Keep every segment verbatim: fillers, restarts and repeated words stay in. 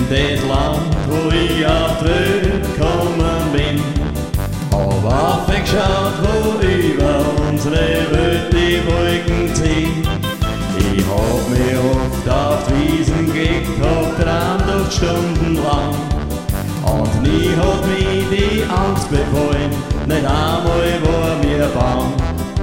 das Land, wo ich auf die Welt gekommen bin. Hab aufgeschaut, wo über unsere Welt die Wolken ziehen. Ich hab mich oft auf die Wiesen gelegt, hab geträumt oft stundenlang. Und nie hat mich die Angst befallen, nicht einmal war mir bang.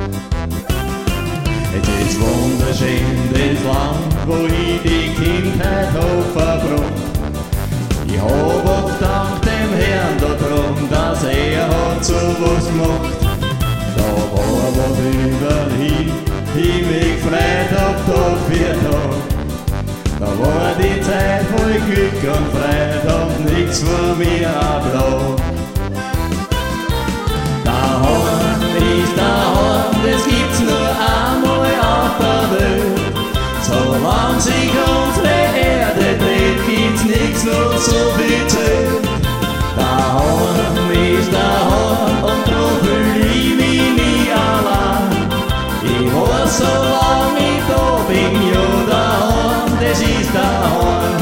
Es ist wunderschön, das Land, wo ich die Kindheit hab verbracht. Ich hab oft dank dem Herrn da drum, dass er hat so was gemacht. Da war was überall, ich mich gefreut hab Tag für Tag. Da war die Zeit voll Glück und Freude, hab nichts von mir ablag. Daheim ist daheim, das gibt's nur einmal auf der Welt. Solange sich unsere Erde dreht, gibt's nichts noch so viel Zeit. Daheim ist daheim und drum fühl ich mich nie allein. Ich weiß, solange ich da bin, ja daheim, das ist daheim.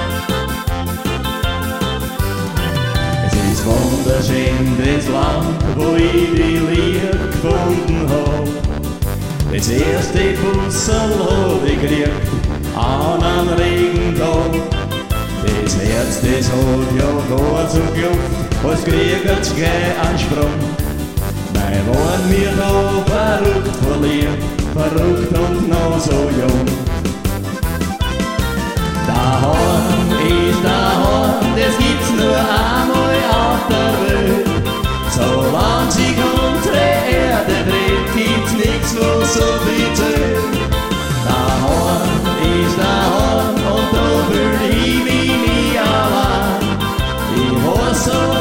Es ist wunderschön, das Land, wo ich die Liebe gefunden hab. Das erste Bussel hab ich gekriegt an einem Regentag. Das Herz, das hat ja gar so geklopft, als kriegt's gleich einen Sprung. Mein waren mir da verrückt verliebt, verrückt und noch so jung. Daheim ist daheim, das gibt's nur einmal auf der Welt. Solange sich unsere Erde dreht, gibt's nichts, wo so viel zählt. Daheim ist daheim und da fühl ich mich nie allein. Ich weiß so